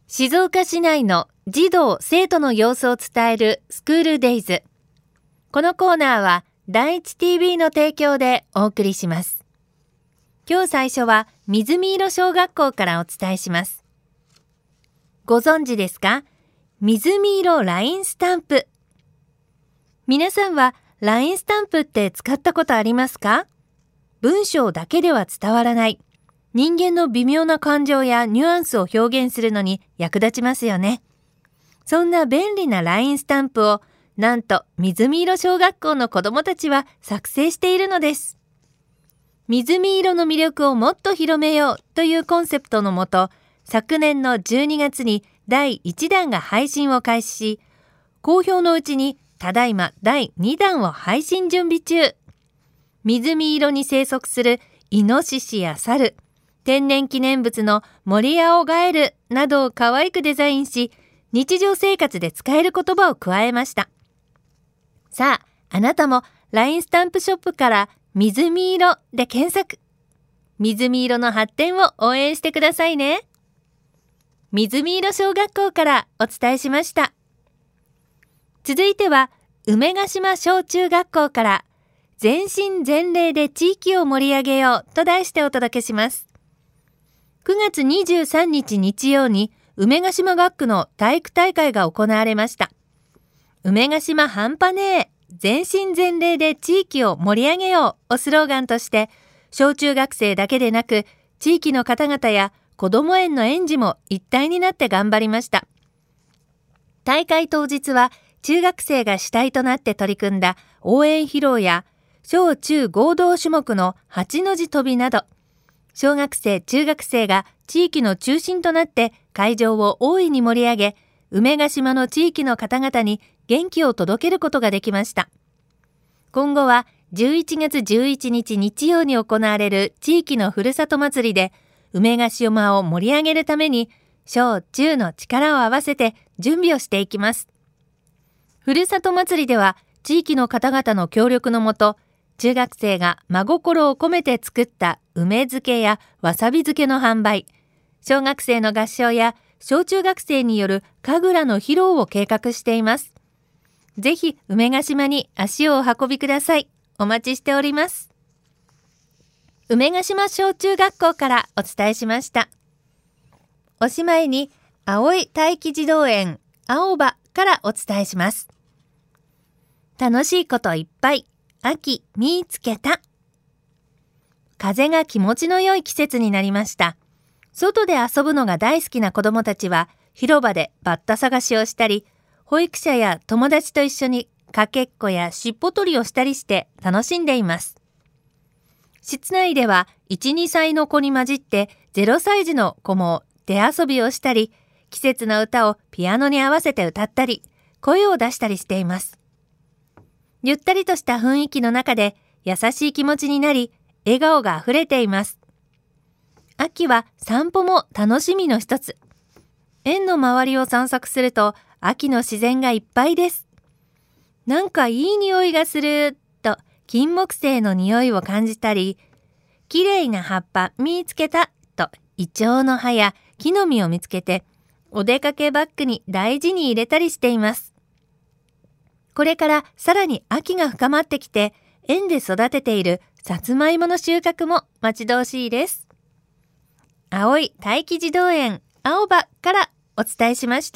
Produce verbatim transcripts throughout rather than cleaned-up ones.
静岡市内の児童・生徒の様子を伝えるスクールデイズ。このコーナーは第一 ティービー の提供でお送りします。今日最初は水見色小学校からお伝えします。ご存知ですか？水見色 ライン スタンプ。皆さんは ライン スタンプって使ったことありますか？文章だけでは伝わらない。人間の微妙な感情やニュアンスを表現するのに役立ちますよね。そんな便利な ライン スタンプをなんと水見色小学校の子どもたちは作成しているのです。水見色の魅力をもっと広めようというコンセプトのもと、昨年のじゅうにがつにだいいちだんが配信を開始し、好評のうちにただいまだいにだんを配信準備中。水見色に生息するイノシシやサル、天然記念物のモリアオガエルなどを可愛くデザインし、日常生活で使える言葉を加えました。さあ、あなたも ライン スタンプショップから水見色で検索。水見色の発展を応援してくださいね。水見色小学校からお伝えしました。続いては、梅ヶ島小中学校から全身全霊で地域を盛り上げようと題してお届けします。くがつにじゅうさんにち日曜に梅ヶ島学区の体育大会が行われました。梅ヶ島半端ねえ、全身全霊で地域を盛り上げようをスローガンとして、小中学生だけでなく、地域の方々や子ども園の園児も一体になって頑張りました。大会当日は中学生が主体となって取り組んだ応援披露や、小中合同種目の八の字跳びなど、小学生・中学生が地域の中心となって会場を大いに盛り上げ、梅ヶ島の地域の方々に元気を届けることができました。今後はじゅういちがつじゅういちにち日曜に行われる地域のふるさと祭りで、梅ヶ島を盛り上げるために小中の力を合わせて準備をしていきます。ふるさと祭りでは地域の方々の協力のもと、中学生が真心を込めて作った梅漬けやわさび漬けの販売、小学生の合唱や小中学生による神楽の披露を計画しています。ぜひ梅ヶ島に足をお運びください。お待ちしております。梅ヶ島小中学校からお伝えしました。おしまいに青い待機児童園青葉からお伝えします。楽しいこといっぱい。秋見つけた。風が気持ちの良い季節になりました。外で遊ぶのが大好きな子どもたちは広場でバッタ探しをしたり、保育者や友達と一緒にかけっこやしっぽ取りをしたりして楽しんでいます。室内ではいち、にさいの子に混じってゼロさい児の子も手遊びをしたり、季節の歌をピアノに合わせて歌ったり、声を出したりしています。ゆったりとした雰囲気の中で優しい気持ちになり、笑顔があふれています。秋は散歩も楽しみの一つ。園の周りを散策すると秋の自然がいっぱいです。なんかいい匂いがすると金木犀の匂いを感じたり、きれいな葉っぱ見つけたとイチョウの葉や木の実を見つけて、お出かけバッグに大事に入れたりしています。これからさらに秋が深まってきて、園で育てているさつまいもの収穫も待ち遠しいです。青い待機児童園青葉からお伝えしました。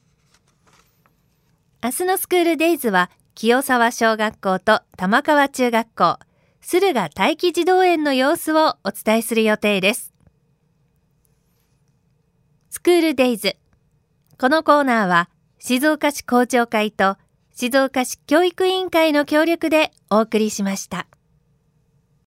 明日のスクールデイズは清沢小学校と玉川中学校、駿河待機児童園の様子をお伝えする予定です。スクールデイズ。このコーナーは静岡市校長会と静岡市教育委員会の協力でお送りしました。